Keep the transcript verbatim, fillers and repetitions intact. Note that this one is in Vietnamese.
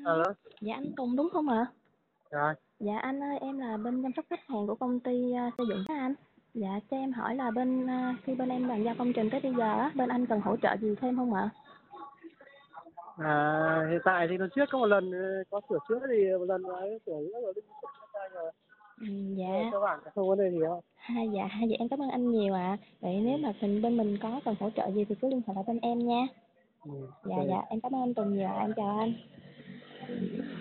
Alo, Dạ anh Tùng đúng không ạ? rồi, Dạ anh ơi, em là bên chăm sóc khách hàng của công ty à, xây dựng đó anh. Dạ cho em hỏi là bên à, khi bên em bàn giao công trình tới bây giờ á, bên anh cần hỗ trợ gì thêm không ạ? à, hiện tại thì lần trước có một lần ờ, có sửa chữa thì một lần ấy sửa nữa rồi đi rồi. Ừ, Ờ, dạ, cơ bản là không vấn đề gì đâu. ha, dạ, ha, dạ em cảm ơn anh nhiều ạ. Vậy nếu Ừ, mà bên bên mình có cần hỗ trợ gì thì cứ liên hệ lại bên em nha. ừ, Dạ, ok. dạ, em cảm ơn anh Tùng nhiều ạ, em chào anh.